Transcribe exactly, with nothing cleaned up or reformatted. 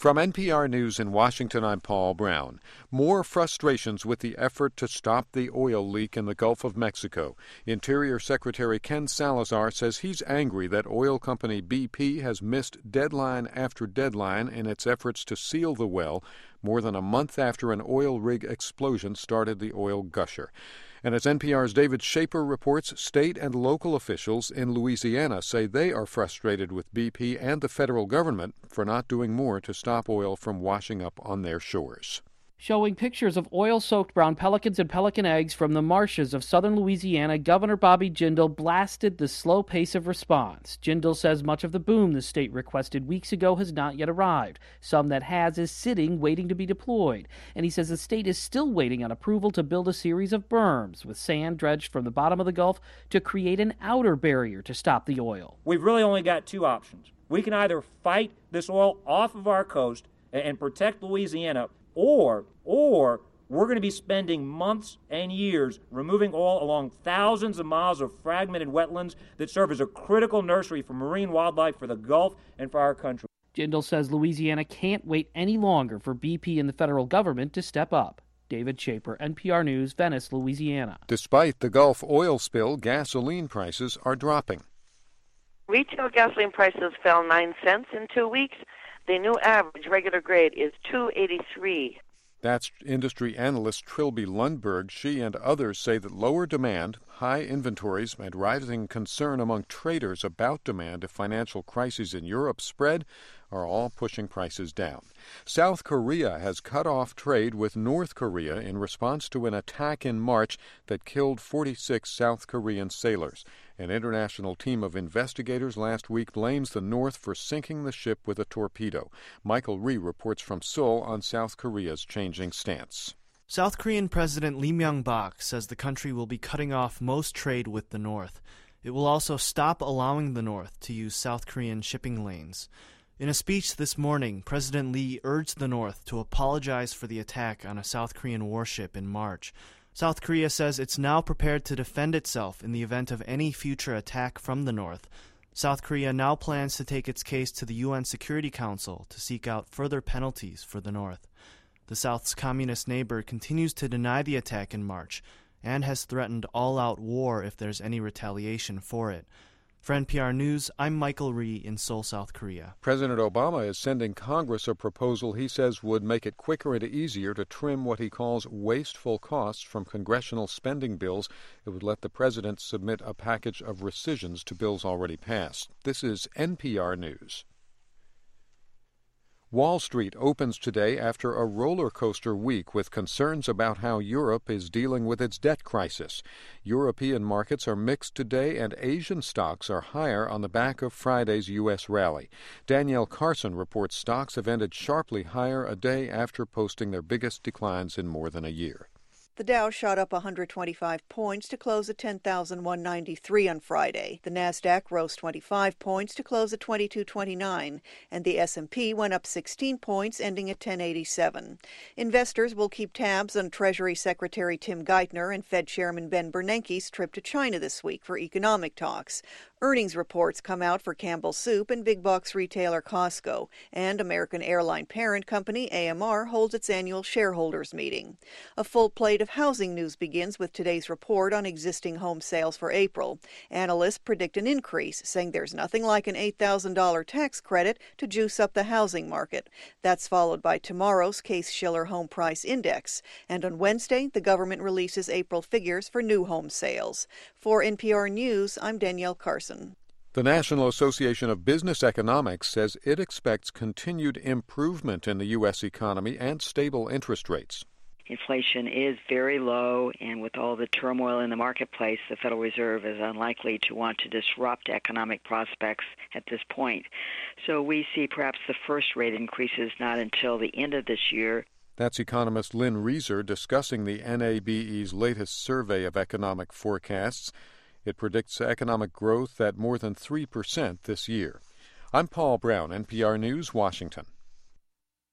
From N P R News in Washington, I'm Paul Brown. More frustrations with the effort to stop the oil leak in the Gulf of Mexico. Interior Secretary Ken Salazar says he's angry that oil company B P has missed deadline after deadline in its efforts to seal the well more than a month after an oil rig explosion started the oil gusher. And as N P R's David Shaper reports, state and local officials in Louisiana say they are frustrated with B P and the federal government for not doing more to stop oil from washing up on their shores. Showing pictures of oil-soaked brown pelicans and pelican eggs from the marshes of southern Louisiana, Governor Bobby Jindal blasted the slow pace of response. Jindal says much of the boom the state requested weeks ago has not yet arrived. Some that has is sitting, waiting to be deployed. And he says the state is still waiting on approval to build a series of berms with sand dredged from the bottom of the Gulf to create an outer barrier to stop the oil. We've really only got two options. We can either fight this oil off of our coast and protect Louisiana, Or, or we're going to be spending months and years removing oil along thousands of miles of fragmented wetlands that serve as a critical nursery for marine wildlife for the Gulf and for our country. Jindal says Louisiana can't wait any longer for B P and the federal government to step up. David Shaper, N P R News, Venice, Louisiana. Despite the Gulf oil spill, gasoline prices are dropping. Retail gasoline prices fell nine cents in two weeks. The new average regular grade is two eighty-three. That's industry analyst Trilby Lundberg. She and others say that lower demand, high inventories, and rising concern among traders about demand if financial crises in Europe spread are all pushing prices down. South Korea has cut off trade with North Korea in response to an attack in March that killed forty-six South Korean sailors. An international team of investigators last week blames the North for sinking the ship with a torpedo. Michael Rhee reports from Seoul on South Korea's changing stance. South Korean President Lee Myung-bak says the country will be cutting off most trade with the North. It will also stop allowing the North to use South Korean shipping lanes. In a speech this morning, President Lee urged the North to apologize for the attack on a South Korean warship in March. South Korea says it's now prepared to defend itself in the event of any future attack from the North. South Korea now plans to take its case to the U N Security Council to seek out further penalties for the North. The South's communist neighbor continues to deny the attack in March and has threatened all-out war if there's any retaliation for it. For N P R News, I'm Michael Rhee in Seoul, South Korea. President Obama is sending Congress a proposal he says would make it quicker and easier to trim what he calls wasteful costs from congressional spending bills. It would let the president submit a package of rescissions to bills already passed. This is N P R News. Wall Street opens today after a roller coaster week with concerns about how Europe is dealing with its debt crisis. European markets are mixed today, and Asian stocks are higher on the back of Friday's U S rally. Danielle Carson reports stocks have ended sharply higher a day after posting their biggest declines in more than a year. The Dow shot up one hundred twenty-five points to close at ten thousand one hundred ninety-three on Friday. The Nasdaq rose twenty-five points to close at twenty-two twenty-nine, and the S and P went up sixteen points, ending at ten eighty-seven. Investors will keep tabs on Treasury Secretary Tim Geithner and Fed Chairman Ben Bernanke's trip to China this week for economic talks. Earnings reports come out for Campbell's Soup and big box retailer Costco, and American airline parent company A M R holds its annual shareholders meeting. A full plate of housing news begins with today's report on existing home sales for April. Analysts predict an increase, saying there's nothing like an eight thousand dollars tax credit to juice up the housing market. That's followed by tomorrow's Case-Shiller Home Price Index. And on Wednesday, the government releases April figures for new home sales. For N P R News, I'm Danielle Carson. The National Association of Business Economics says it expects continued improvement in the U S economy and stable interest rates. Inflation is very low, and with all the turmoil in the marketplace, the Federal Reserve is unlikely to want to disrupt economic prospects at this point. So we see perhaps the first rate increases not until the end of this year. That's economist Lynn Reeser discussing the N A B E's latest survey of economic forecasts. It predicts economic growth at more than three percent this year. I'm Paul Brown, N P R News, Washington.